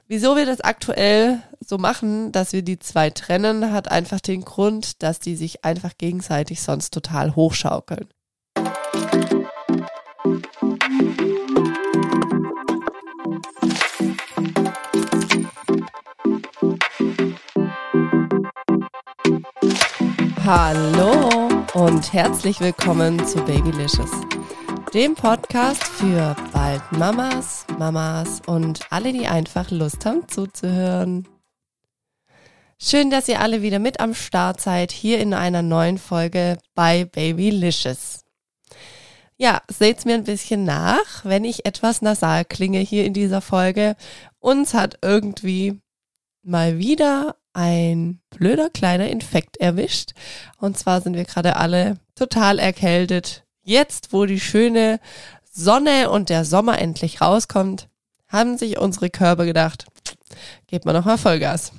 Wieso wir das aktuell so machen, dass wir die zwei trennen, hat einfach den Grund, dass die sich einfach gegenseitig sonst total hochschaukeln. Hallo und herzlich willkommen zu Babylicious, dem Podcast für bald Mamas und alle, die einfach Lust haben zuzuhören. Schön, dass ihr alle wieder mit am Start seid, hier in einer neuen Folge bei Babylicious. Ja, seht's mir ein bisschen nach, wenn ich etwas nasal klinge hier in dieser Folge. Uns hat irgendwie mal wieder ein blöder kleiner Infekt erwischt. Und zwar sind wir gerade alle total erkältet. Jetzt, wo die schöne Sonne und der Sommer endlich rauskommt, haben sich unsere Körper gedacht, gebt mal nochmal Vollgas.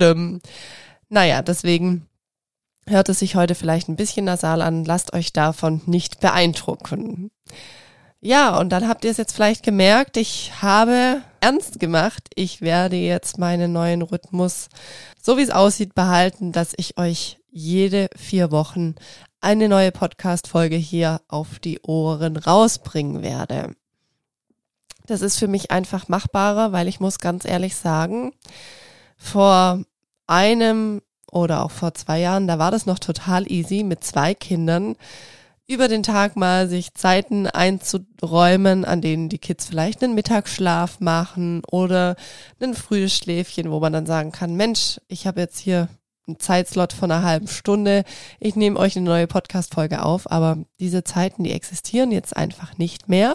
Naja, deswegen hört es sich heute vielleicht ein bisschen nasal an. Lasst euch davon nicht beeindrucken. Ja, und dann habt ihr es jetzt vielleicht gemerkt, ich habe ernst gemacht. Ich werde jetzt meinen neuen Rhythmus, so wie es aussieht, behalten, dass ich euch jede 4 Wochen eine neue Podcast-Folge hier auf die Ohren rausbringen werde. Das ist für mich einfach machbarer, weil ich muss ganz ehrlich sagen, vor einem oder auch vor 2 Jahren, da war das noch total easy mit 2 Kindern, über den Tag mal sich Zeiten einzuräumen, an denen die Kids vielleicht einen Mittagsschlaf machen oder ein frühes Schläfchen, wo man dann sagen kann, Mensch, ich habe jetzt hier einen Zeitslot von einer halben Stunde, ich nehme euch eine neue Podcast-Folge auf, aber diese Zeiten, die existieren jetzt einfach nicht mehr.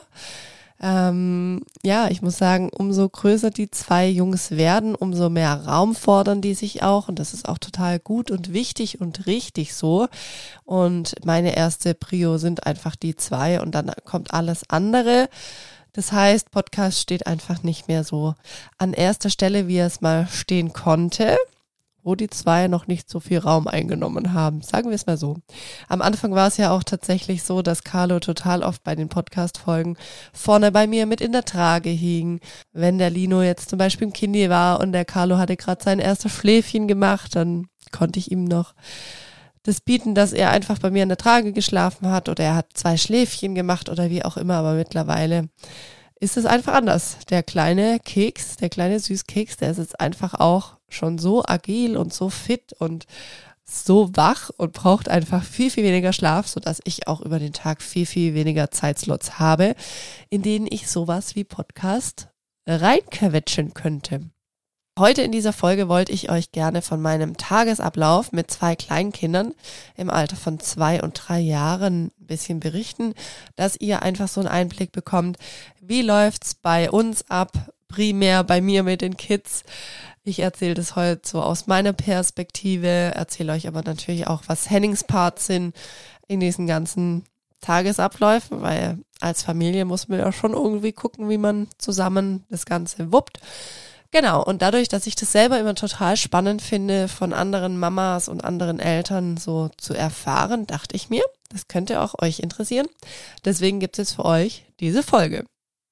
Ja, ich muss sagen, umso größer die 2 Jungs werden, umso mehr Raum fordern die sich auch und das ist auch total gut und wichtig und richtig so. Und meine erste Prio sind einfach die 2 und dann kommt alles andere. Das heißt, Podcast steht einfach nicht mehr so an erster Stelle, wie es mal stehen konnte, wo die 2 noch nicht so viel Raum eingenommen haben. Sagen wir es mal so. Am Anfang war es ja auch tatsächlich so, dass Carlo total oft bei den Podcast-Folgen vorne bei mir mit in der Trage hing. Wenn der Lino jetzt zum Beispiel im Kindi war und der Carlo hatte gerade sein erstes Schläfchen gemacht, dann konnte ich ihm noch das bieten, dass er einfach bei mir in der Trage geschlafen hat oder er hat 2 Schläfchen gemacht oder wie auch immer, aber mittlerweile ist es einfach anders. Der kleine Keks, der kleine Süßkeks, der ist jetzt einfach auch schon so agil und so fit und so wach und braucht einfach viel, viel weniger Schlaf, sodass ich auch über den Tag viel, viel weniger Zeitslots habe, in denen ich sowas wie Podcast reinquetschen könnte. Heute in dieser Folge wollte ich euch gerne von meinem Tagesablauf mit 2 Kleinkindern im Alter von 2 und 3 Jahren ein bisschen berichten, dass ihr einfach so einen Einblick bekommt, wie läuft's bei uns ab, primär bei mir mit den Kids. Ich erzähle das heute so aus meiner Perspektive, erzähle euch aber natürlich auch, was Hennings Parts sind in diesen ganzen Tagesabläufen, weil als Familie muss man ja schon irgendwie gucken, wie man zusammen das Ganze wuppt. Genau, und dadurch, dass ich das selber immer total spannend finde, von anderen Mamas und anderen Eltern so zu erfahren, dachte ich mir, das könnte auch euch interessieren. Deswegen gibt es jetzt für euch diese Folge.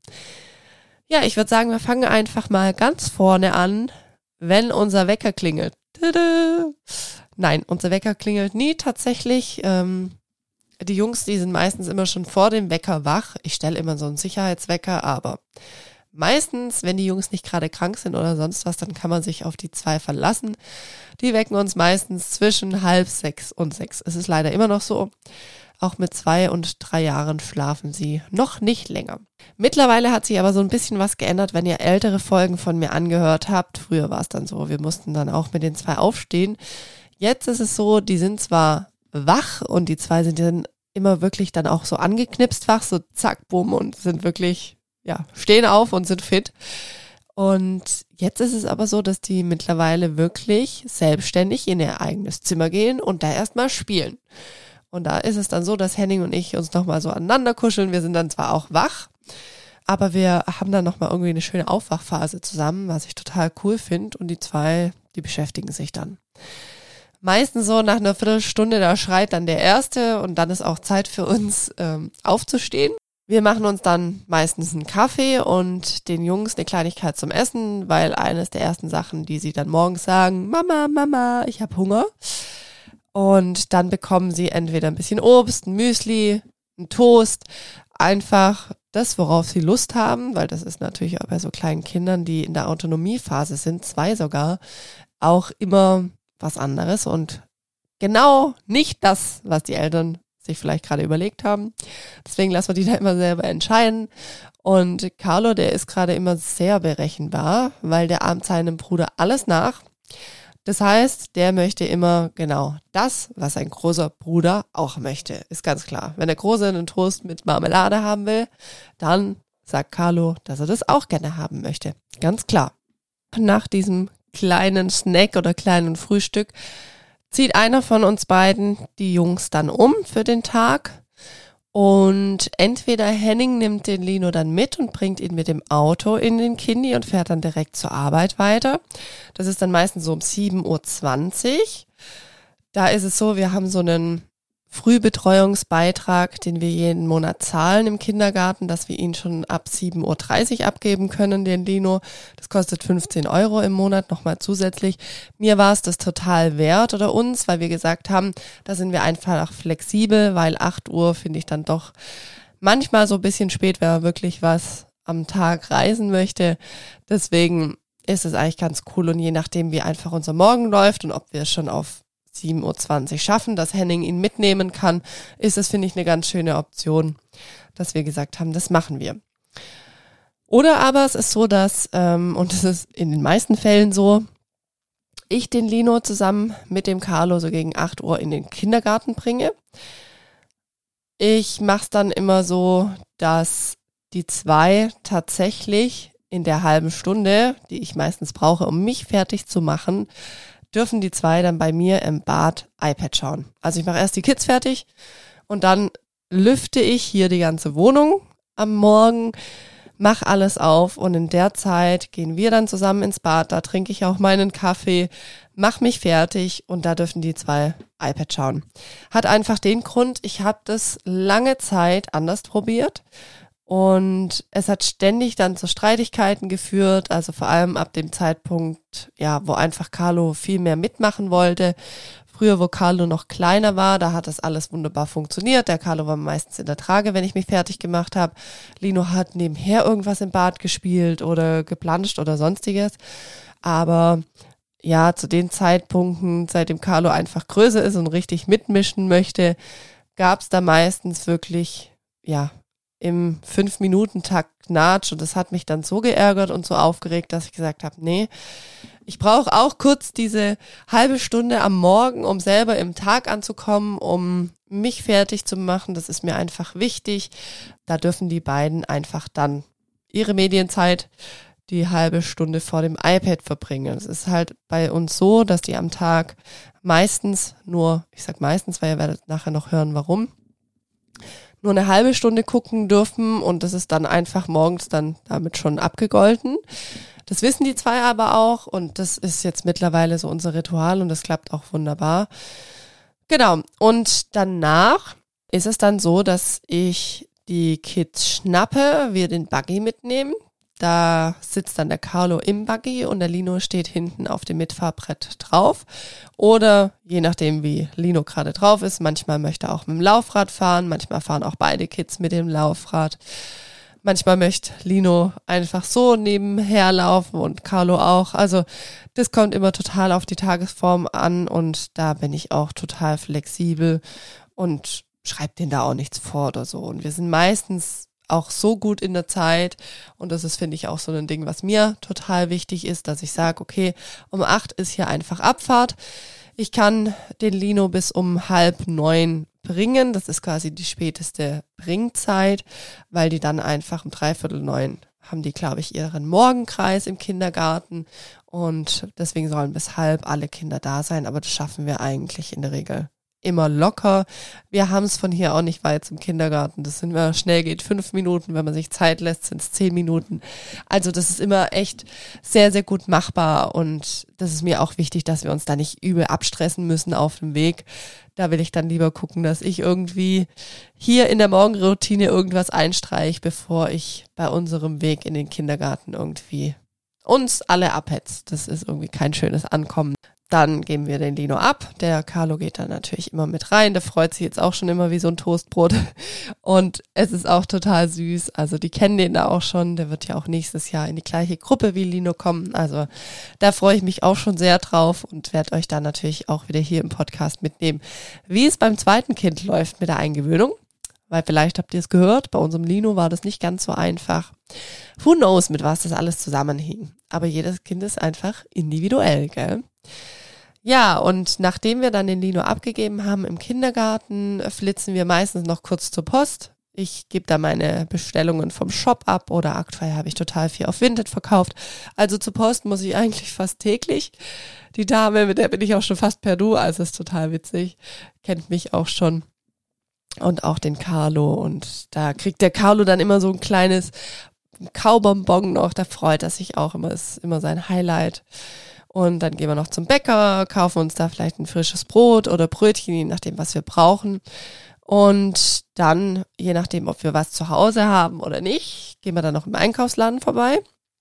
Ja, ich würde sagen, wir fangen einfach mal ganz vorne an, wenn unser Wecker klingelt. Tada! Nein, unser Wecker klingelt nie tatsächlich. Die Jungs, die sind meistens immer schon vor dem Wecker wach. Ich stelle immer so einen Sicherheitswecker, aber meistens, wenn die Jungs nicht gerade krank sind oder sonst was, dann kann man sich auf die 2 verlassen. Die wecken uns meistens zwischen 5:30 und 6. Es ist leider immer noch so. Auch mit 2 und 3 Jahren schlafen sie noch nicht länger. Mittlerweile hat sich aber so ein bisschen was geändert, wenn ihr ältere Folgen von mir angehört habt. Früher war es dann so, wir mussten dann auch mit den 2 aufstehen. Jetzt ist es so, die sind zwar wach und die 2 sind dann immer wirklich dann auch so angeknipst wach, so zack, bumm und sind wirklich stehen auf und sind fit. Und jetzt ist es aber so, dass die mittlerweile wirklich selbstständig in ihr eigenes Zimmer gehen und da erstmal spielen. Und da ist es dann so, dass Henning und ich uns nochmal so aneinander kuscheln. Wir sind dann zwar auch wach, aber wir haben dann nochmal irgendwie eine schöne Aufwachphase zusammen, was ich total cool finde. Und die 2, die beschäftigen sich dann. Meistens so nach einer Viertelstunde, da schreit dann der Erste und dann ist auch Zeit für uns aufzustehen. Wir machen uns dann meistens einen Kaffee und den Jungs eine Kleinigkeit zum Essen, weil eines der ersten Sachen, die sie dann morgens sagen, Mama, Mama, ich habe Hunger. Und dann bekommen sie entweder ein bisschen Obst, ein Müsli, ein Toast, einfach das, worauf sie Lust haben, weil das ist natürlich auch bei so kleinen Kindern, die in der Autonomiephase sind, 2 sogar, auch immer was anderes und genau nicht das, was die Eltern sich vielleicht gerade überlegt haben. Deswegen lassen wir die da immer selber entscheiden. Und Carlo, der ist gerade immer sehr berechenbar, weil der ahmt seinem Bruder alles nach. Das heißt, der möchte immer genau das, was ein großer Bruder auch möchte. Ist ganz klar. Wenn der Große einen Toast mit Marmelade haben will, dann sagt Carlo, dass er das auch gerne haben möchte. Ganz klar. Nach diesem kleinen Snack oder kleinen Frühstück zieht einer von uns beiden die Jungs dann um für den Tag und entweder Henning nimmt den Lino dann mit und bringt ihn mit dem Auto in den Kindi und fährt dann direkt zur Arbeit weiter. Das ist dann meistens so um 7:20 Uhr. Da ist es so, wir haben so einen Frühbetreuungsbeitrag, den wir jeden Monat zahlen im Kindergarten, dass wir ihn schon ab 7:30 Uhr abgeben können, den Lino. Das kostet 15 Euro im Monat nochmal zusätzlich. Mir war es das total wert oder uns, weil wir gesagt haben, da sind wir einfach flexibel, weil 8 Uhr finde ich dann doch manchmal so ein bisschen spät, wenn man wirklich was am Tag reisen möchte. Deswegen ist es eigentlich ganz cool und je nachdem, wie einfach unser Morgen läuft und ob wir es schon auf 7:20 Uhr schaffen, dass Henning ihn mitnehmen kann, ist es, finde ich, eine ganz schöne Option, dass wir gesagt haben, das machen wir. Oder aber es ist so, dass, und es ist in den meisten Fällen so, ich den Lino zusammen mit dem Carlo so gegen 8 Uhr in den Kindergarten bringe. Ich mache es dann immer so, dass die 2 tatsächlich in der halben Stunde, die ich meistens brauche, um mich fertig zu machen, dürfen die 2 dann bei mir im Bad iPad schauen. Also ich mache erst die Kids fertig und dann lüfte ich hier die ganze Wohnung am Morgen, mache alles auf und in der Zeit gehen wir dann zusammen ins Bad, da trinke ich auch meinen Kaffee, mache mich fertig und da dürfen die 2 iPad schauen. Hat einfach den Grund, ich habe das lange Zeit anders probiert. Und es hat ständig dann zu Streitigkeiten geführt, also vor allem ab dem Zeitpunkt, ja, wo einfach Carlo viel mehr mitmachen wollte. Früher, wo Carlo noch kleiner war, da hat das alles wunderbar funktioniert. Der Carlo war meistens in der Trage, wenn ich mich fertig gemacht habe. Lino hat nebenher irgendwas im Bad gespielt oder geplanscht oder sonstiges. Aber ja, zu den Zeitpunkten, seitdem Carlo einfach größer ist und richtig mitmischen möchte, gab es da meistens wirklich, ja, im 5-Minuten-Takt Knatsch und das hat mich dann so geärgert und so aufgeregt, dass ich gesagt habe, nee, ich brauche auch kurz diese halbe Stunde am Morgen, um selber im Tag anzukommen, um mich fertig zu machen. Das ist mir einfach wichtig. Da dürfen die beiden einfach dann ihre Medienzeit die halbe Stunde vor dem iPad verbringen. Es ist halt bei uns so, dass die am Tag meistens nur, ich sag meistens, weil ihr werdet nachher noch hören, warum, nur eine halbe Stunde gucken dürfen und das ist dann einfach morgens dann damit schon abgegolten. Das wissen die 2 aber auch und das ist jetzt mittlerweile so unser Ritual und das klappt auch wunderbar. Genau, und danach ist es dann so, dass ich die Kids schnappe, wir den Buggy mitnehmen. Da sitzt dann der Carlo im Buggy und der Lino steht hinten auf dem Mitfahrbrett drauf. Oder je nachdem, wie Lino gerade drauf ist, manchmal möchte er auch mit dem Laufrad fahren, manchmal fahren auch beide Kids mit dem Laufrad. Manchmal möchte Lino einfach so nebenher laufen und Carlo auch. Also das kommt immer total auf die Tagesform an und da bin ich auch total flexibel und schreibe denen da auch nichts vor oder so. Und wir sind meistens auch so gut in der Zeit und das ist, finde ich, auch so ein Ding, was mir total wichtig ist, dass ich sage, okay, um 8 ist hier einfach Abfahrt. Ich kann den Lino bis um 8:30 bringen, das ist quasi die späteste Bringzeit, weil die dann einfach um 8:45 haben die, glaube ich, ihren Morgenkreis im Kindergarten und deswegen sollen bis 8:30 alle Kinder da sein, aber das schaffen wir eigentlich in der Regel immer locker. Wir haben es von hier auch nicht weit zum Kindergarten. Das sind wir, schnell geht 5 Minuten. Wenn man sich Zeit lässt, sind es 10 Minuten. Also das ist immer echt sehr, sehr gut machbar. Und das ist mir auch wichtig, dass wir uns da nicht übel abstressen müssen auf dem Weg. Da will ich dann lieber gucken, dass ich irgendwie hier in der Morgenroutine irgendwas einstreiche, bevor ich bei unserem Weg in den Kindergarten irgendwie uns alle abhetzt. Das ist irgendwie kein schönes Ankommen. Dann geben wir den Lino ab. Der Carlo geht dann natürlich immer mit rein. Der freut sich jetzt auch schon immer wie so ein Toastbrot. Und es ist auch total süß. Also die kennen den da auch schon. Der wird ja auch nächstes Jahr in die gleiche Gruppe wie Lino kommen. Also da freue ich mich auch schon sehr drauf und werde euch dann natürlich auch wieder hier im Podcast mitnehmen, wie es beim zweiten Kind läuft mit der Eingewöhnung. Weil vielleicht habt ihr es gehört, bei unserem Lino war das nicht ganz so einfach. Who knows, mit was das alles zusammenhing. Aber jedes Kind ist einfach individuell, gell? Ja, und nachdem wir dann den Lino abgegeben haben im Kindergarten, flitzen wir meistens noch kurz zur Post. Ich gebe da meine Bestellungen vom Shop ab oder aktuell habe ich total viel auf Vinted verkauft. Also zur Post muss ich eigentlich fast täglich. Die Dame, mit der bin ich auch schon fast per Du, also ist total witzig. Kennt mich auch schon. Und auch den Carlo. Und da kriegt der Carlo dann immer so ein kleines Kaubonbon noch. Da freut er sich auch immer. Ist immer sein Highlight. Und dann gehen wir noch zum Bäcker, kaufen uns da vielleicht ein frisches Brot oder Brötchen, je nachdem, was wir brauchen. Und dann, je nachdem, ob wir was zu Hause haben oder nicht, gehen wir dann noch im Einkaufsladen vorbei.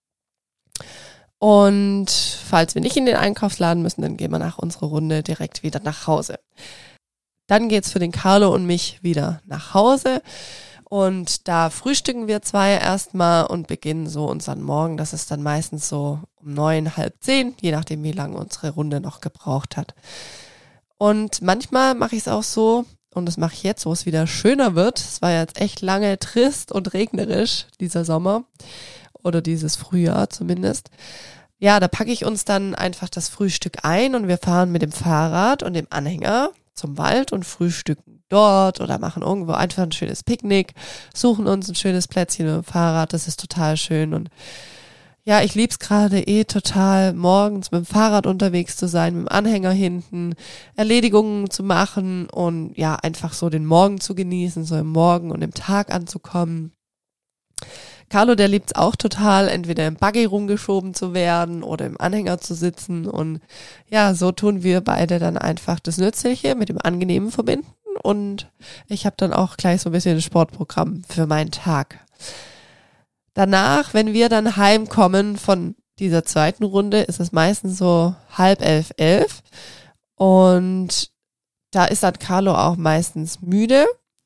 Und falls wir nicht in den Einkaufsladen müssen, dann gehen wir nach unserer Runde direkt wieder nach Hause. Dann geht's für den Carlo und mich wieder nach Hause. Und da frühstücken wir zwei erstmal und beginnen so unseren Morgen. Das ist dann meistens so um 9, halb 10, je nachdem, wie lange unsere Runde noch gebraucht hat. Und manchmal mache ich es auch so, und das mache ich jetzt, wo es wieder schöner wird. Es war jetzt echt lange trist und regnerisch, dieser Sommer. Oder dieses Frühjahr zumindest. Ja, da packe ich uns dann einfach das Frühstück ein und wir fahren mit dem Fahrrad und dem Anhänger zum Wald und frühstücken dort oder machen irgendwo einfach ein schönes Picknick, suchen uns ein schönes Plätzchen mit dem Fahrrad, das ist total schön. Und ja, ich lieb's gerade total, morgens mit dem Fahrrad unterwegs zu sein, mit dem Anhänger hinten, Erledigungen zu machen und ja, einfach so den Morgen zu genießen, so im Morgen und im Tag anzukommen. Carlo, der liebt's auch total, entweder im Buggy rumgeschoben zu werden oder im Anhänger zu sitzen. Und ja, so tun wir beide dann einfach das Nützliche mit dem Angenehmen verbinden. Und ich habe dann auch gleich so ein bisschen ein Sportprogramm für meinen Tag. Danach, wenn wir dann heimkommen von dieser zweiten Runde, ist es meistens so 10:30, 11. Und da ist dann Carlo auch meistens müde.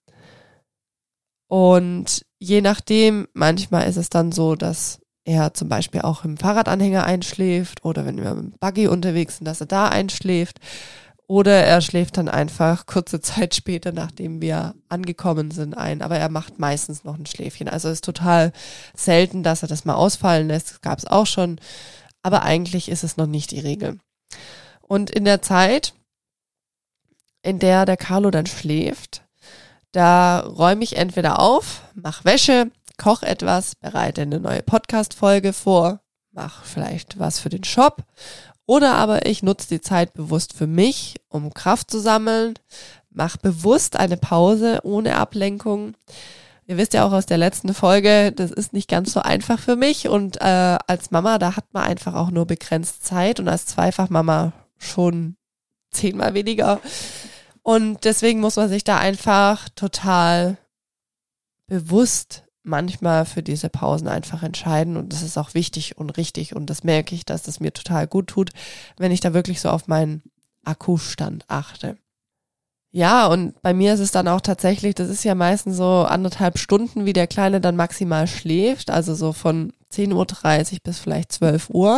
Und je nachdem, manchmal ist es dann so, dass er zum Beispiel auch im Fahrradanhänger einschläft oder wenn wir mit dem Buggy unterwegs sind, dass er da einschläft. Oder er schläft dann einfach kurze Zeit später, nachdem wir angekommen sind, ein. Aber er macht meistens noch ein Schläfchen. Also es ist total selten, dass er das mal ausfallen lässt. Das gab es auch schon. Aber eigentlich ist es noch nicht die Regel. Und in der Zeit, in der der Carlo dann schläft, da räume ich entweder auf, mache Wäsche, koche etwas, bereite eine neue Podcast-Folge vor, mache vielleicht was für den Shop oder aber ich nutze die Zeit bewusst für mich, um Kraft zu sammeln, mache bewusst eine Pause ohne Ablenkung. Ihr wisst ja auch aus der letzten Folge, das ist nicht ganz so einfach für mich und als Mama, da hat man einfach auch nur begrenzt Zeit und als Zweifachmama schon 10-mal weniger. Und deswegen muss man sich da einfach total bewusst manchmal für diese Pausen einfach entscheiden. Und das ist auch wichtig und richtig. Und das merke ich, dass das mir total gut tut, wenn ich da wirklich so auf meinen Akkustand achte. Ja, und bei mir ist es dann auch tatsächlich, das ist ja meistens so 1,5 Stunden, wie der Kleine dann maximal schläft. Also so von 10:30 Uhr bis vielleicht 12 Uhr.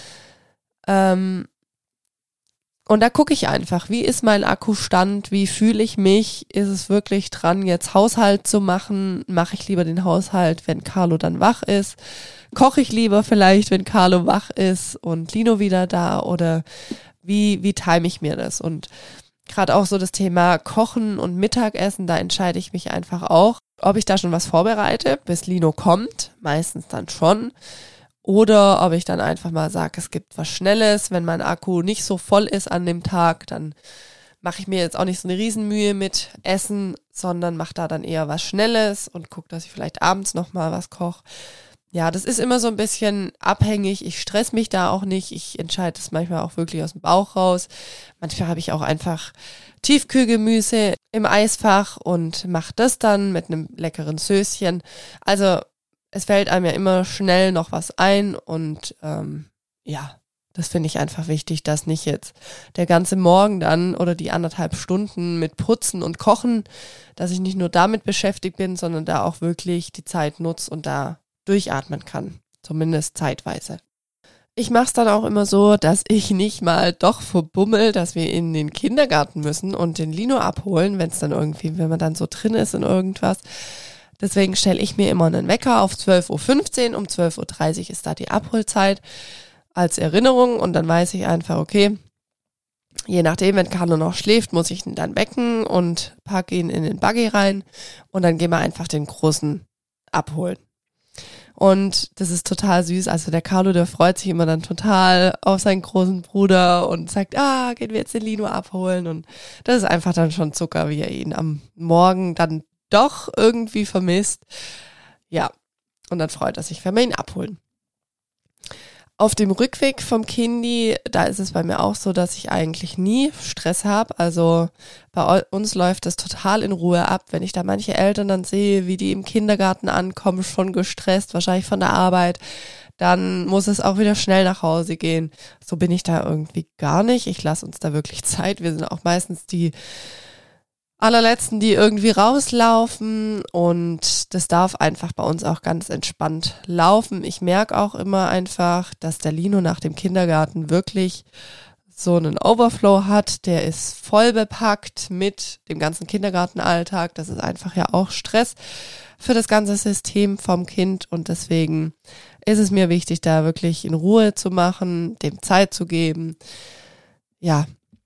Und da gucke ich einfach, wie ist mein Akkustand, wie fühle ich mich, ist es wirklich dran, jetzt Haushalt zu machen, mache ich lieber den Haushalt, wenn Carlo dann wach ist, koche ich lieber vielleicht, wenn Carlo wach ist und Lino wieder da oder wie time ich mir das? Und gerade auch so das Thema Kochen und Mittagessen, da entscheide ich mich einfach auch, ob ich da schon was vorbereite, bis Lino kommt, meistens dann schon. Oder ob ich dann einfach mal sage, es gibt was Schnelles. Wenn mein Akku nicht so voll ist an dem Tag, dann mache ich mir jetzt auch nicht so eine Riesenmühe mit Essen, sondern mache da dann eher was Schnelles und gucke, dass ich vielleicht abends nochmal was koche. Ja, das ist immer so ein bisschen abhängig. Ich stress mich da auch nicht. Ich entscheide das manchmal auch wirklich aus dem Bauch raus. Manchmal habe ich auch einfach Tiefkühlgemüse im Eisfach und mache das dann mit einem leckeren Söschen. Also es fällt einem ja immer schnell noch was ein und ja, das finde ich einfach wichtig, dass nicht jetzt der ganze Morgen dann oder die 1,5 Stunden mit Putzen und Kochen, dass ich nicht nur damit beschäftigt bin, sondern da auch wirklich die Zeit nutze und da durchatmen kann, zumindest zeitweise. Ich mache es dann auch immer so, dass ich nicht mal doch verbummel, dass wir in den Kindergarten müssen und den Lino abholen, wenn man dann so drin ist in irgendwas. Deswegen stelle ich mir immer einen Wecker auf 12:15 Uhr, um 12:30 Uhr ist da die Abholzeit als Erinnerung und dann weiß ich einfach, okay, je nachdem, wenn Carlo noch schläft, muss ich ihn dann wecken und packe ihn in den Buggy rein und dann gehen wir einfach den Großen abholen. Und das ist total süß. Also der Carlo, der freut sich immer dann total auf seinen großen Bruder und sagt, gehen wir jetzt den Lino abholen. Und das ist einfach dann schon Zucker, wie er ihn am Morgen dann doch irgendwie vermisst. Ja, und dann freut er sich, wenn wir ihn abholen. Auf dem Rückweg vom Kindi, da ist es bei mir auch so, dass ich eigentlich nie Stress habe. Also bei uns läuft das total in Ruhe ab. Wenn ich da manche Eltern dann sehe, wie die im Kindergarten ankommen, schon gestresst, wahrscheinlich von der Arbeit, dann muss es auch wieder schnell nach Hause gehen. So bin ich da irgendwie gar nicht. Ich lasse uns da wirklich Zeit. Wir sind auch meistens die allerletzten, die irgendwie rauslaufen und das darf einfach bei uns auch ganz entspannt laufen. Ich merke auch immer einfach, dass der Lino nach dem Kindergarten wirklich so einen Overflow hat. Der ist voll bepackt mit dem ganzen Kindergartenalltag. Das ist einfach ja auch Stress für das ganze System vom Kind und deswegen ist es mir wichtig, da wirklich in Ruhe zu machen, dem Zeit zu geben. Ja,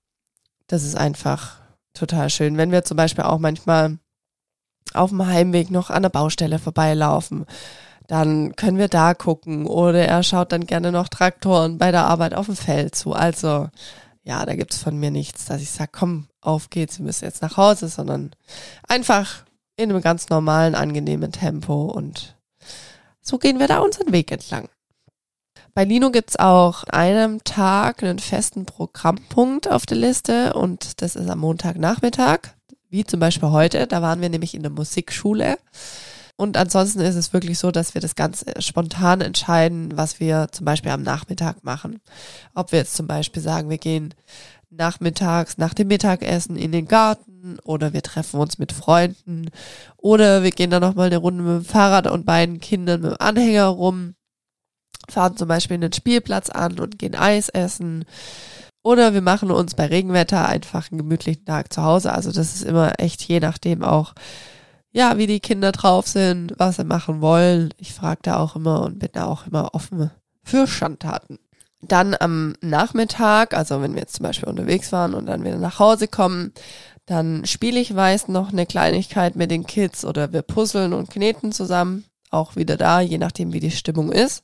das ist einfach total schön. Wenn wir zum Beispiel auch manchmal auf dem Heimweg noch an der Baustelle vorbeilaufen, dann können wir da gucken. Oder er schaut dann gerne noch Traktoren bei der Arbeit auf dem Feld zu. Also ja, da gibt's von mir nichts, dass ich sage, komm, auf geht's, wir müssen jetzt nach Hause, sondern einfach in einem ganz normalen, angenehmen Tempo und so gehen wir da unseren Weg entlang. Bei Lino gibt's auch an einem Tag einen festen Programmpunkt auf der Liste und das ist am Montagnachmittag, wie zum Beispiel heute. Da waren wir nämlich in der Musikschule und ansonsten ist es wirklich so, dass wir das ganz spontan entscheiden, was wir zum Beispiel am Nachmittag machen. Ob wir jetzt zum Beispiel sagen, wir gehen nachmittags nach dem Mittagessen in den Garten oder wir treffen uns mit Freunden oder wir gehen dann nochmal eine Runde mit dem Fahrrad und beiden Kindern mit dem Anhänger rum. Fahren zum Beispiel einen Spielplatz an und gehen Eis essen. Oder wir machen uns bei Regenwetter einfach einen gemütlichen Tag zu Hause. Also das ist immer echt je nachdem auch, ja, wie die Kinder drauf sind, was sie machen wollen. Ich frage da auch immer und bin da auch immer offen für Schandtaten. Dann am Nachmittag, also wenn wir jetzt zum Beispiel unterwegs waren und dann wieder nach Hause kommen, dann spiele ich meist noch eine Kleinigkeit mit den Kids oder wir puzzeln und kneten zusammen. Auch wieder da, je nachdem wie die Stimmung ist.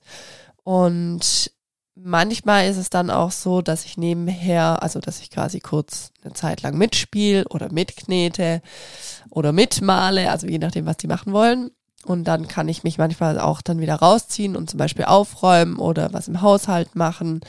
Und manchmal ist es dann auch so, dass ich nebenher, also dass ich quasi kurz eine Zeit lang mitspiele oder mitknete oder mitmale, also je nachdem, was die machen wollen. Und dann kann ich mich manchmal auch dann wieder rausziehen und zum Beispiel aufräumen oder was im Haushalt machen.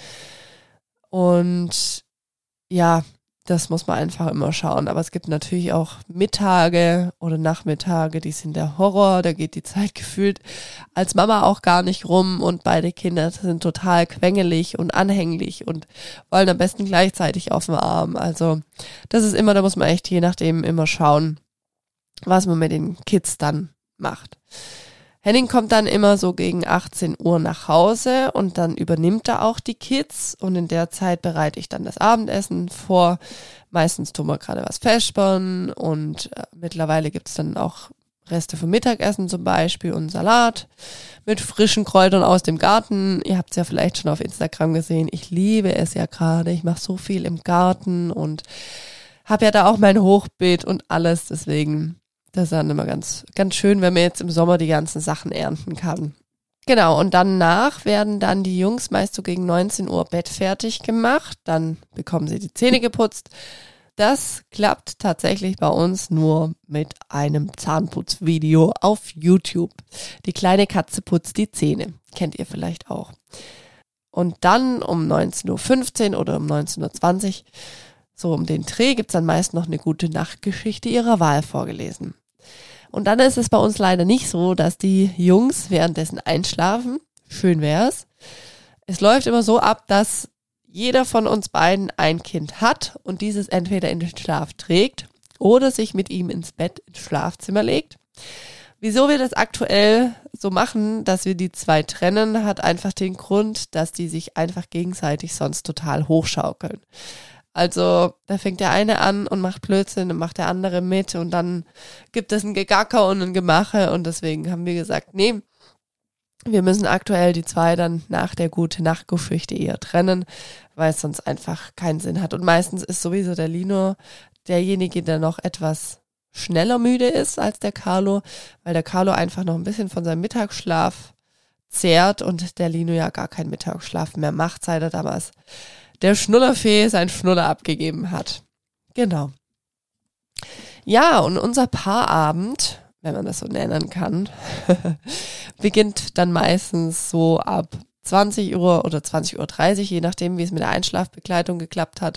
Und ja, das muss man einfach immer schauen. Aber es gibt natürlich auch Mittage oder Nachmittage, die sind der Horror. Da geht die Zeit gefühlt als Mama auch gar nicht rum und beide Kinder sind total quengelig und anhänglich und wollen am besten gleichzeitig auf dem Arm. Also das ist immer, da muss man echt je nachdem immer schauen, was man mit den Kids dann macht. Henning kommt dann immer so gegen 18 Uhr nach Hause und dann übernimmt er auch die Kids und in der Zeit bereite ich dann das Abendessen vor. Meistens tun wir gerade was vespern und mittlerweile gibt's dann auch Reste vom Mittagessen zum Beispiel und Salat mit frischen Kräutern aus dem Garten. Ihr habt es ja vielleicht schon auf Instagram gesehen. Ich liebe es ja gerade. Ich mache so viel im Garten und habe ja da auch mein Hochbeet und alles, deswegen das ist dann immer ganz, ganz schön, wenn man jetzt im Sommer die ganzen Sachen ernten kann. Genau, und danach werden dann die Jungs meist so gegen 19 Uhr bettfertig gemacht. Dann bekommen sie die Zähne geputzt, Das klappt tatsächlich bei uns nur mit einem Zahnputzvideo auf YouTube. Die kleine Katze putzt die Zähne. Kennt ihr vielleicht auch. Und dann um 19:15 Uhr oder um 19:20 Uhr, so um den Dreh, gibt's dann meist noch eine gute Nachtgeschichte ihrer Wahl vorgelesen. Und dann ist es bei uns leider nicht so, dass die Jungs währenddessen einschlafen. Schön wär's. Es läuft immer so ab, dass jeder von uns beiden ein Kind hat und dieses entweder in den Schlaf trägt oder sich mit ihm ins Bett, ins Schlafzimmer legt. Wieso wir das aktuell so machen, dass wir die zwei trennen, hat einfach den Grund, dass die sich einfach gegenseitig sonst total hochschaukeln. Also da fängt der eine an und macht Blödsinn und macht der andere mit und dann gibt es ein Gegacker und ein Gemache und deswegen haben wir gesagt, nee, wir müssen aktuell die zwei dann nach der Gute-Nacht-Geschichte eher trennen, weil es sonst einfach keinen Sinn hat. Und meistens ist sowieso der Lino derjenige, der noch etwas schneller müde ist als der Carlo, weil der Carlo einfach noch ein bisschen von seinem Mittagsschlaf zehrt und der Lino ja gar keinen Mittagsschlaf mehr macht, seit er damals der Schnullerfee seinen Schnuller abgegeben hat. Genau. Ja, und unser Paarabend, wenn man das so nennen kann, beginnt dann meistens so ab 20 Uhr oder 20:30 Uhr, je nachdem, wie es mit der Einschlafbegleitung geklappt hat.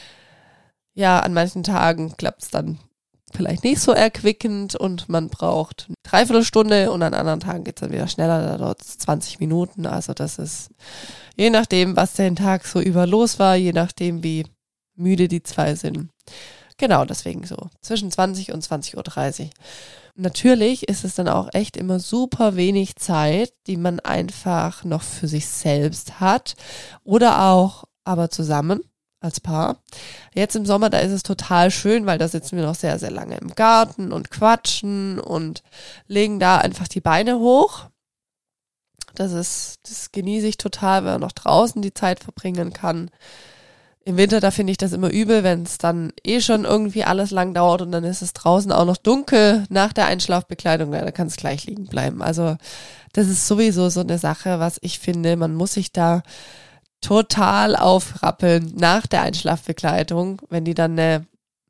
Ja, an manchen Tagen klappt es dann vielleicht nicht so erquickend und man braucht eine Dreiviertelstunde und an anderen Tagen geht es dann wieder schneller, da dauert es 20 Minuten. Also das ist je nachdem, was den Tag so über los war, je nachdem, wie müde die zwei sind. Genau, deswegen so zwischen 20 und 20:30 Uhr. Natürlich ist es dann auch echt immer super wenig Zeit, die man einfach noch für sich selbst hat oder auch aber zusammen als Paar. Jetzt im Sommer, da ist es total schön, weil da sitzen wir noch sehr, sehr lange im Garten und quatschen und legen da einfach die Beine hoch. Das genieße ich total, wenn man noch draußen die Zeit verbringen kann. Im Winter, da finde ich das immer übel, wenn es dann schon irgendwie alles lang dauert und dann ist es draußen auch noch dunkel nach der Einschlafbekleidung, ja, da kann es gleich liegen bleiben. Also das ist sowieso so eine Sache, was ich finde, man muss sich da total aufrappeln nach der Einschlafbekleidung, wenn die dann eine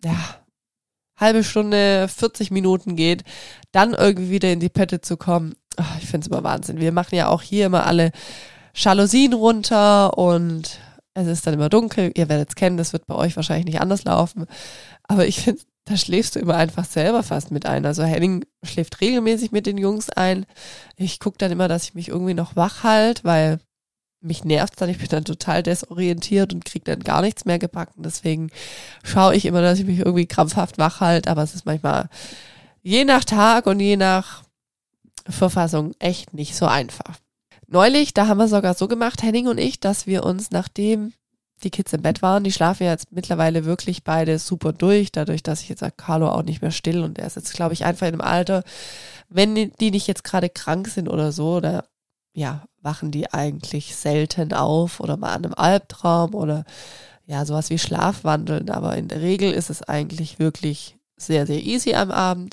halbe Stunde, 40 Minuten geht, dann irgendwie wieder in die Pötte zu kommen. Oh, ich finde es immer Wahnsinn. Wir machen ja auch hier immer alle Jalousien runter und es ist dann immer dunkel. Ihr werdet es kennen, das wird bei euch wahrscheinlich nicht anders laufen. Aber ich finde, da schläfst du immer einfach selber fast mit ein. Also Henning schläft regelmäßig mit den Jungs ein. Ich gucke dann immer, dass ich mich irgendwie noch wach halte, weil mich nervt dann, ich bin dann total desorientiert und kriege dann gar nichts mehr gebacken. Deswegen schaue ich immer, dass ich mich irgendwie krampfhaft wach halte, aber es ist manchmal je nach Tag und je nach Verfassung echt nicht so einfach. Neulich, da haben wir sogar so gemacht, Henning und ich, dass wir uns, nachdem die Kids im Bett waren, die schlafen ja jetzt mittlerweile wirklich beide super durch, dadurch, dass ich jetzt sage, Carlo auch nicht mehr still und er ist jetzt, glaube ich, einfach in einem Alter, wenn die nicht jetzt gerade krank sind oder so, oder ja, wachen die eigentlich selten auf oder mal an einem Albtraum oder ja, sowas wie Schlafwandeln. Aber in der Regel ist es eigentlich wirklich sehr, sehr easy am Abend.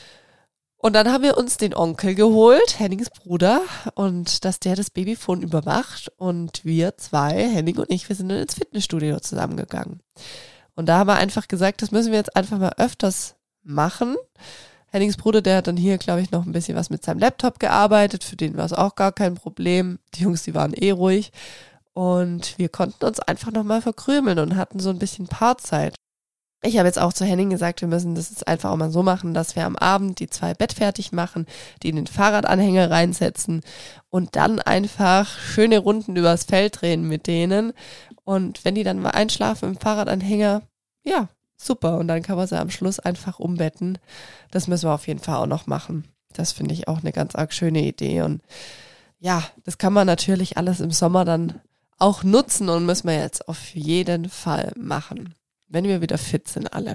Und dann haben wir uns den Onkel geholt, Hennings Bruder, und dass der das Babyphone überwacht und wir zwei, Henning und ich, wir sind dann ins Fitnessstudio zusammengegangen. Und da haben wir einfach gesagt, das müssen wir jetzt einfach mal öfters machen. Hennings Bruder, der hat dann hier, glaube ich, noch ein bisschen was mit seinem Laptop gearbeitet. Für den war es auch gar kein Problem. Die Jungs, die waren ruhig. Und wir konnten uns einfach nochmal verkrümeln und hatten so ein bisschen Paarzeit. Ich habe jetzt auch zu Henning gesagt, wir müssen das jetzt einfach auch mal so machen, dass wir am Abend die zwei bettfertig machen, die in den Fahrradanhänger reinsetzen und dann einfach schöne Runden übers Feld drehen mit denen. Und wenn die dann mal einschlafen im Fahrradanhänger, ja, super. Und dann kann man sie am Schluss einfach umbetten. Das müssen wir auf jeden Fall auch noch machen. Das finde ich auch eine ganz arg schöne Idee. Und ja, das kann man natürlich alles im Sommer dann auch nutzen und müssen wir jetzt auf jeden Fall machen. Wenn wir wieder fit sind alle.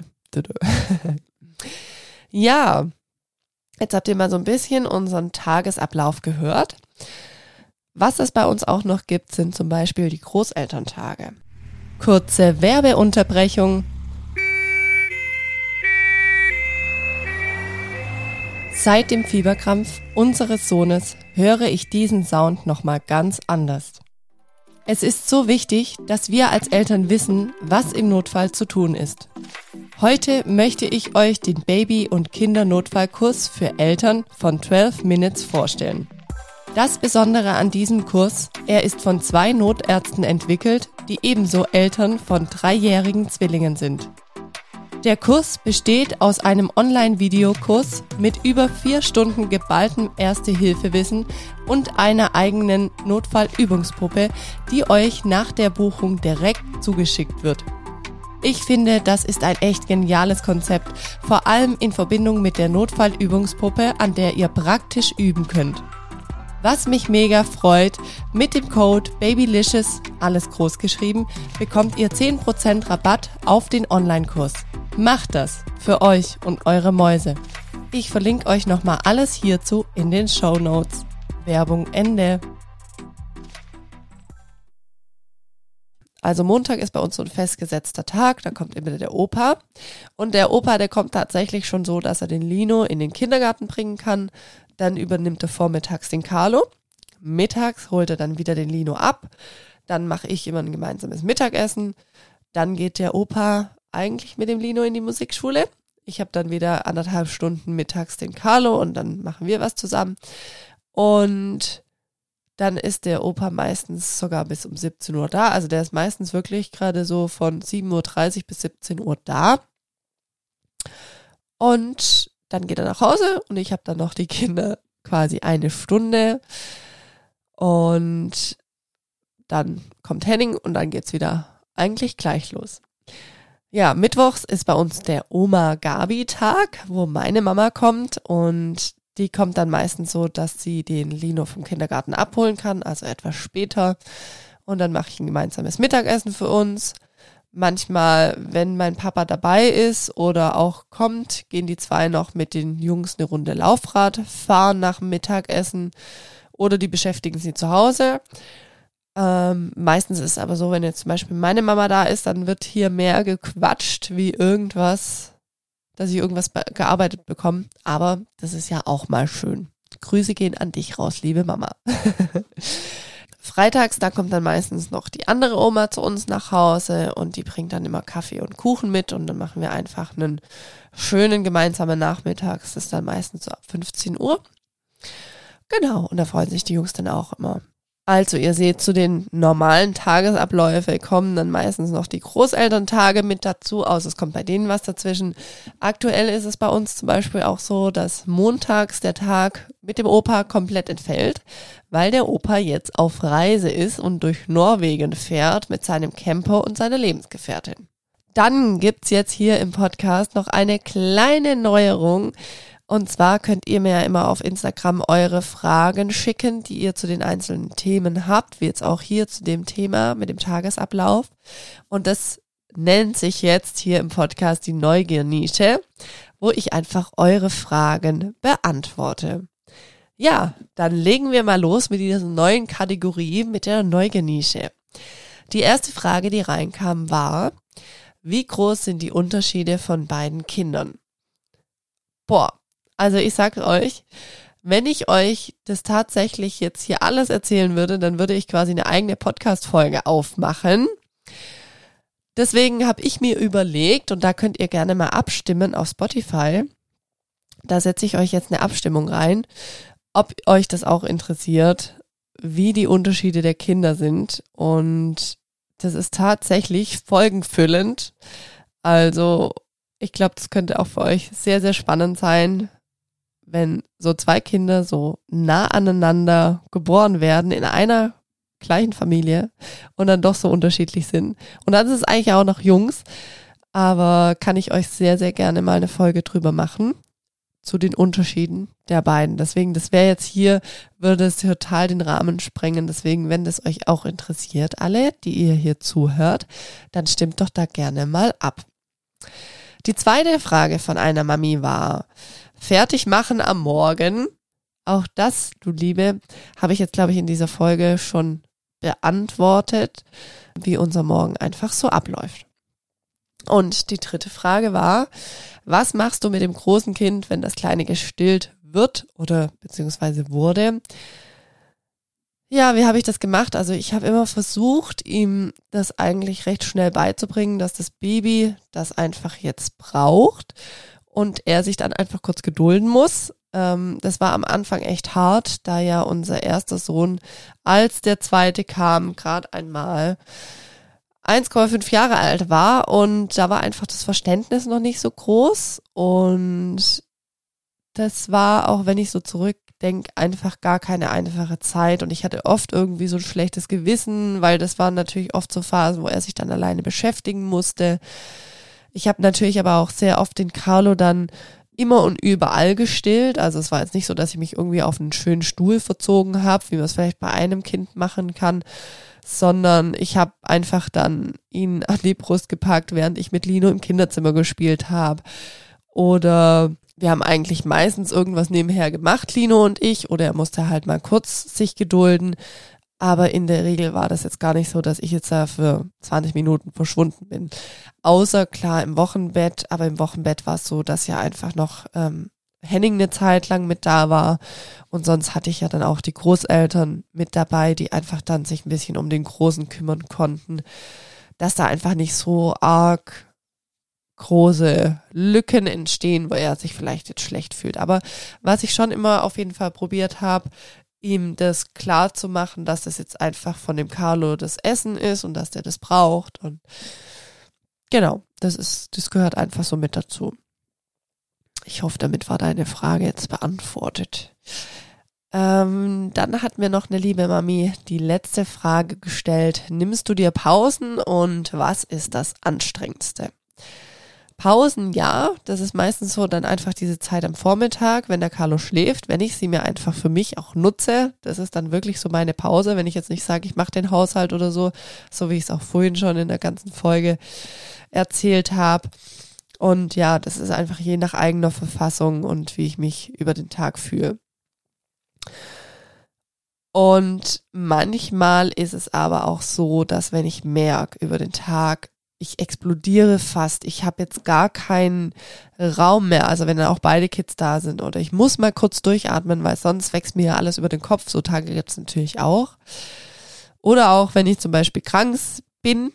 Ja, jetzt habt ihr mal so ein bisschen unseren Tagesablauf gehört. Was es bei uns auch noch gibt, sind zum Beispiel die Großelterntage. Kurze Werbeunterbrechung. Seit dem Fieberkrampf unseres Sohnes höre ich diesen Sound nochmal ganz anders. Es ist so wichtig, dass wir als Eltern wissen, was im Notfall zu tun ist. Heute möchte ich euch den Baby- und Kindernotfallkurs für Eltern von 12 Minutes vorstellen. Das Besondere an diesem Kurs, er ist von 2 Notärzten entwickelt, die ebenso Eltern von 3-jährigen Zwillingen sind. Der Kurs besteht aus einem Online-Videokurs mit über 4 Stunden geballtem Erste-Hilfe-Wissen und einer eigenen Notfallübungspuppe, die euch nach der Buchung direkt zugeschickt wird. Ich finde, das ist ein echt geniales Konzept, vor allem in Verbindung mit der Notfallübungspuppe, an der ihr praktisch üben könnt. Was mich mega freut, mit dem Code BABYLICIOUS, alles groß geschrieben, bekommt ihr 10% Rabatt auf den Online-Kurs. Macht das für euch und eure Mäuse. Ich verlinke euch nochmal alles hierzu in den Shownotes. Werbung Ende. Also Montag ist bei uns so ein festgesetzter Tag, da kommt immer der Opa. Und der Opa, der kommt tatsächlich schon so, dass er den Lino in den Kindergarten bringen kann. Dann übernimmt er vormittags den Carlo. Mittags holt er dann wieder den Lino ab. Dann mache ich immer ein gemeinsames Mittagessen. Dann geht der Opa eigentlich mit dem Lino in die Musikschule. Ich habe dann wieder 1,5 Stunden mittags den Carlo und dann machen wir was zusammen. Und dann ist der Opa meistens sogar bis um 17 Uhr da. Also der ist meistens wirklich gerade so von 7:30 Uhr bis 17 Uhr da. Und dann geht er nach Hause und ich habe dann noch die Kinder quasi 1 Stunde. Und dann kommt Henning und dann geht's wieder eigentlich gleich los. Ja, mittwochs ist bei uns der Oma-Gabi-Tag, wo meine Mama kommt und die kommt dann meistens so, dass sie den Lino vom Kindergarten abholen kann, also etwas später. Und dann mache ich ein gemeinsames Mittagessen für uns. Manchmal, wenn mein Papa dabei ist oder auch kommt, gehen die 2 noch mit den Jungs eine Runde Laufrad fahren nach dem Mittagessen oder die beschäftigen sie zu Hause. Meistens ist es aber so, wenn jetzt zum Beispiel meine Mama da ist, dann wird hier mehr gequatscht wie irgendwas, dass ich irgendwas gearbeitet bekomme. Aber das ist ja auch mal schön. Grüße gehen an dich raus, liebe Mama. Freitags, da kommt dann meistens noch die andere Oma zu uns nach Hause und die bringt dann immer Kaffee und Kuchen mit und dann machen wir einfach einen schönen gemeinsamen Nachmittag. Das ist dann meistens so ab 15 Uhr. Genau, und da freuen sich die Jungs dann auch immer. Also ihr seht, zu den normalen Tagesabläufen kommen dann meistens noch die Großelterntage mit dazu, außer es kommt bei denen was dazwischen. Aktuell ist es bei uns zum Beispiel auch so, dass montags der Tag mit dem Opa komplett entfällt, weil der Opa jetzt auf Reise ist und durch Norwegen fährt mit seinem Camper und seiner Lebensgefährtin. Dann gibt's jetzt hier im Podcast noch eine kleine Neuerung. Und zwar könnt ihr mir ja immer auf Instagram eure Fragen schicken, die ihr zu den einzelnen Themen habt, wie jetzt auch hier zu dem Thema mit dem Tagesablauf. Und das nennt sich jetzt hier im Podcast die Neugier-Nische, wo ich einfach eure Fragen beantworte. Ja, dann legen wir mal los mit dieser neuen Kategorie, mit der Neugier-Nische. Die erste Frage, die reinkam, war: Wie groß sind die Unterschiede von beiden Kindern? Boah. Also ich sage euch, wenn ich euch das tatsächlich jetzt hier alles erzählen würde, dann würde ich quasi eine eigene Podcast-Folge aufmachen. Deswegen habe ich mir überlegt, und da könnt ihr gerne mal abstimmen auf Spotify, da setze ich euch jetzt eine Abstimmung rein, ob euch das auch interessiert, wie die Unterschiede der Kinder sind. Und das ist tatsächlich folgenfüllend. Also ich glaube, das könnte auch für euch sehr, sehr spannend sein, wenn so 2 Kinder so nah aneinander geboren werden in einer gleichen Familie und dann doch so unterschiedlich sind. Und dann ist es eigentlich auch noch Jungs, aber kann ich euch sehr, sehr gerne mal eine Folge drüber machen zu den Unterschieden der beiden. Deswegen, das wäre jetzt hier, würde es total den Rahmen sprengen. Deswegen, wenn das euch auch interessiert, alle, die ihr hier zuhört, dann stimmt doch da gerne mal ab. Die zweite Frage von einer Mami war: Fertig machen am Morgen. Auch das, du Liebe, habe ich jetzt, glaube ich, in dieser Folge schon beantwortet, wie unser Morgen einfach so abläuft. Und die dritte Frage war: Was machst du mit dem großen Kind, wenn das Kleine gestillt wird oder beziehungsweise wurde? Ja, wie habe ich das gemacht? Also ich habe immer versucht, ihm das eigentlich recht schnell beizubringen, dass das Baby das einfach jetzt braucht und er sich dann einfach kurz gedulden muss. Das war am Anfang echt hart, da ja unser erster Sohn, als der zweite kam, gerade einmal 1,5 Jahre alt war und da war einfach das Verständnis noch nicht so groß und das war, auch wenn ich so zurückdenke, einfach gar keine einfache Zeit und ich hatte oft irgendwie so ein schlechtes Gewissen, weil das waren natürlich oft so Phasen, wo er sich dann alleine beschäftigen musste. Ich habe natürlich aber auch sehr oft den Carlo dann immer und überall gestillt. Also es war jetzt nicht so, dass ich mich irgendwie auf einen schönen Stuhl verzogen habe, wie man es vielleicht bei einem Kind machen kann, sondern ich habe einfach dann ihn an die Brust gepackt, während ich mit Lino im Kinderzimmer gespielt habe. Oder wir haben eigentlich meistens irgendwas nebenher gemacht, Lino und ich, oder er musste halt mal kurz sich gedulden. Aber in der Regel war das jetzt gar nicht so, dass ich jetzt da für 20 Minuten verschwunden bin. Außer klar im Wochenbett, aber im Wochenbett war es so, dass ja einfach noch Henning eine Zeit lang mit da war. Und sonst hatte ich ja dann auch die Großeltern mit dabei, die einfach dann sich ein bisschen um den Großen kümmern konnten, dass da einfach nicht so arg große Lücken entstehen, wo er sich vielleicht jetzt schlecht fühlt. Aber was ich schon immer auf jeden Fall probiert habe, ihm das klar zu machen, dass das jetzt einfach von dem Carlo das Essen ist und dass der das braucht. Und genau, das gehört einfach so mit dazu. Ich hoffe, damit war deine Frage jetzt beantwortet. Dann hat mir noch eine liebe Mami die letzte Frage gestellt. Nimmst du dir Pausen und was ist das Anstrengendste? Pausen, ja, das ist meistens so dann einfach diese Zeit am Vormittag, wenn der Carlo schläft, wenn ich sie mir einfach für mich auch nutze, das ist dann wirklich so meine Pause, wenn ich jetzt nicht sage, ich mache den Haushalt oder so, so wie ich es auch vorhin schon in der ganzen Folge erzählt habe. Und ja, das ist einfach je nach eigener Verfassung und wie ich mich über den Tag fühle. Und manchmal ist es aber auch so, dass wenn ich merke über den Tag, ich explodiere fast, ich habe jetzt gar keinen Raum mehr, also wenn dann auch beide Kids da sind oder ich muss mal kurz durchatmen, weil sonst wächst mir ja alles über den Kopf, so Tage gibt es natürlich auch. Oder auch, wenn ich zum Beispiel krank bin,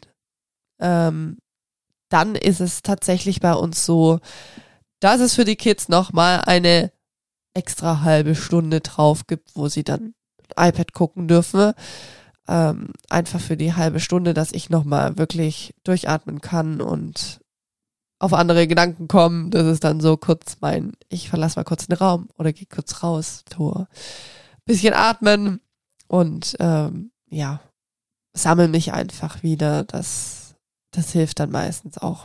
dann ist es tatsächlich bei uns so, dass es für die Kids nochmal eine extra halbe Stunde drauf gibt, wo sie dann iPad gucken dürfen. Einfach für die halbe Stunde, dass ich nochmal wirklich durchatmen kann und auf andere Gedanken kommen. Das ist dann so kurz ich verlasse mal kurz den Raum oder gehe kurz raus, tue bisschen atmen und ja, sammle mich einfach wieder. Das hilft dann meistens auch.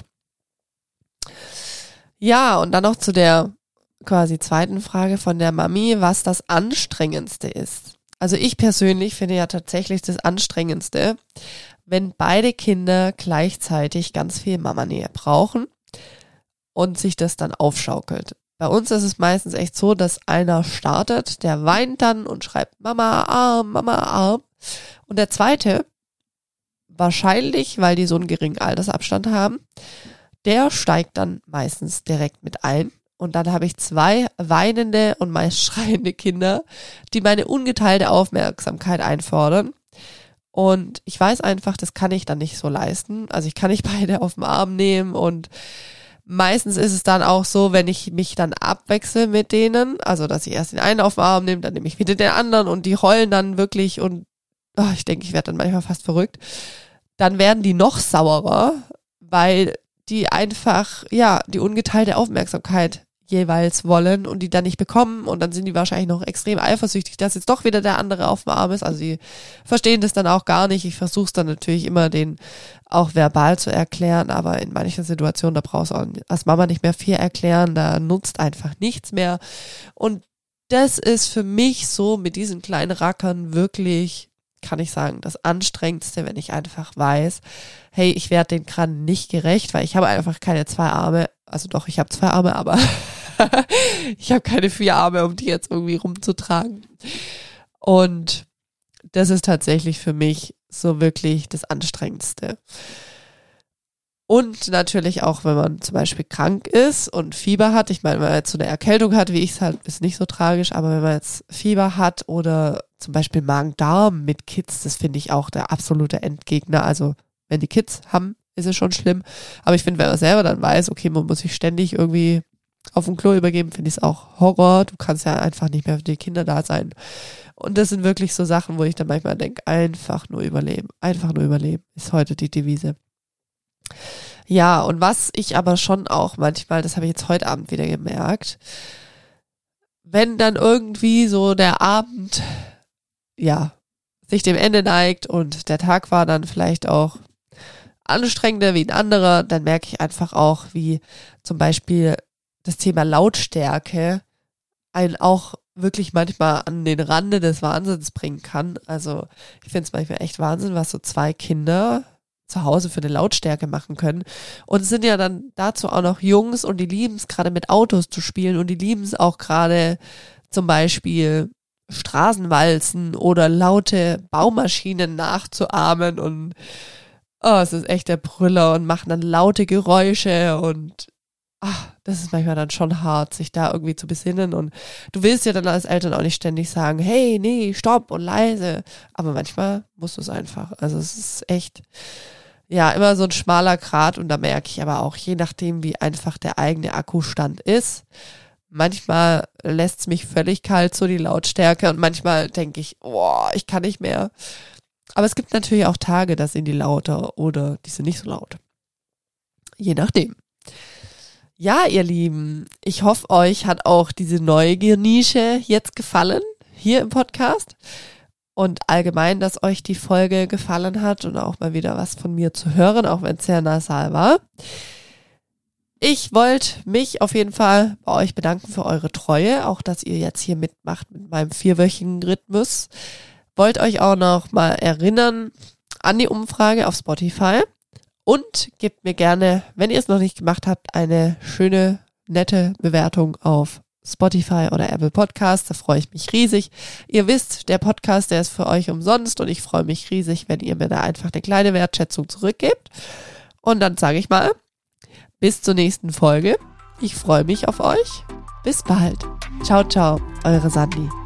Ja, und dann noch zu der quasi zweiten Frage von der Mami, was das Anstrengendste ist. Also ich persönlich finde ja tatsächlich das Anstrengendste, wenn beide Kinder gleichzeitig ganz viel Mamanähe brauchen und sich das dann aufschaukelt. Bei uns ist es meistens echt so, dass einer startet, der weint dann und schreibt Mama, Arm, Mama, Arm. Und der zweite, wahrscheinlich, weil die so einen geringen Altersabstand haben, der steigt dann meistens direkt mit ein. Und dann habe ich 2 weinende und meist schreiende Kinder, die meine ungeteilte Aufmerksamkeit einfordern. Und ich weiß einfach, das kann ich dann nicht so leisten. Also ich kann nicht beide auf den Arm nehmen und meistens ist es dann auch so, wenn ich mich dann abwechsel mit denen, also dass ich erst den einen auf den Arm nehme, dann nehme ich wieder den anderen und die heulen dann wirklich und ich denke, ich werde dann manchmal fast verrückt. Dann werden die noch saurer, weil die einfach, ja, die ungeteilte Aufmerksamkeit jeweils wollen und die dann nicht bekommen und dann sind die wahrscheinlich noch extrem eifersüchtig, dass jetzt doch wieder der andere auf dem Arm ist. Also die verstehen das dann auch gar nicht. Ich versuche es dann natürlich immer, denen auch verbal zu erklären, aber in manchen Situationen, da brauchst du auch als Mama nicht mehr viel erklären, da nutzt einfach nichts mehr. Und das ist für mich so mit diesen kleinen Rackern wirklich, kann ich sagen, das Anstrengendste, wenn ich einfach weiß, hey, ich werde den gerade nicht gerecht, weil ich habe einfach keine 2 Arme. Also doch, ich habe 2 Arme, aber ich habe keine 4 Arme, um die jetzt irgendwie rumzutragen. Und das ist tatsächlich für mich so wirklich das Anstrengendste. Und natürlich auch, wenn man zum Beispiel krank ist und Fieber hat. Ich meine, wenn man jetzt so eine Erkältung hat, wie ich es halt, ist nicht so tragisch. Aber wenn man jetzt Fieber hat oder zum Beispiel Magen-Darm mit Kids, das finde ich auch der absolute Endgegner. Also wenn die Kids haben, ist es schon schlimm. Aber ich finde, wenn man selber dann weiß, okay, man muss sich ständig irgendwie auf dem Klo übergeben, finde ich es auch Horror. Du kannst ja einfach nicht mehr für die Kinder da sein. Und das sind wirklich so Sachen, wo ich dann manchmal denke, einfach nur überleben. Einfach nur überleben ist heute die Devise. Ja, und was ich aber schon auch manchmal, das habe ich jetzt heute Abend wieder gemerkt, wenn dann irgendwie so der Abend, ja, sich dem Ende neigt und der Tag war dann vielleicht auch anstrengender wie ein anderer, dann merke ich einfach auch, wie zum Beispiel das Thema Lautstärke einen auch wirklich manchmal an den Rande des Wahnsinns bringen kann. Also ich finde es manchmal echt Wahnsinn, was so 2 Kinder zu Hause für eine Lautstärke machen können. Und es sind ja dann dazu auch noch Jungs und die lieben es gerade mit Autos zu spielen und die lieben es auch gerade zum Beispiel Straßenwalzen oder laute Baumaschinen nachzuahmen und es ist echt der Brüller und machen dann laute Geräusche und das ist manchmal dann schon hart, sich da irgendwie zu besinnen und du willst ja dann als Eltern auch nicht ständig sagen, hey, nee, stopp und leise, aber manchmal musst du es einfach, also es ist echt, ja, immer so ein schmaler Grat und da merke ich aber auch, je nachdem, wie einfach der eigene Akkustand ist, manchmal lässt es mich völlig kalt, so die Lautstärke und manchmal denke ich, ich kann nicht mehr, aber es gibt natürlich auch Tage, da sind die lauter oder die sind nicht so laut, je nachdem. Ja, ihr Lieben, ich hoffe, euch hat auch diese Neugier-Nische jetzt gefallen, hier im Podcast. Und allgemein, dass euch die Folge gefallen hat und auch mal wieder was von mir zu hören, auch wenn es sehr nasal war. Ich wollte mich auf jeden Fall bei euch bedanken für eure Treue, auch dass ihr jetzt hier mitmacht mit meinem 4-wöchigen Rhythmus. Wollt euch auch noch mal erinnern an die Umfrage auf Spotify. Und gebt mir gerne, wenn ihr es noch nicht gemacht habt, eine schöne, nette Bewertung auf Spotify oder Apple Podcasts. Da freue ich mich riesig. Ihr wisst, der Podcast, der ist für euch umsonst und ich freue mich riesig, wenn ihr mir da einfach eine kleine Wertschätzung zurückgebt. Und dann sage ich mal, bis zur nächsten Folge. Ich freue mich auf euch. Bis bald. Ciao, ciao, eure Sandi.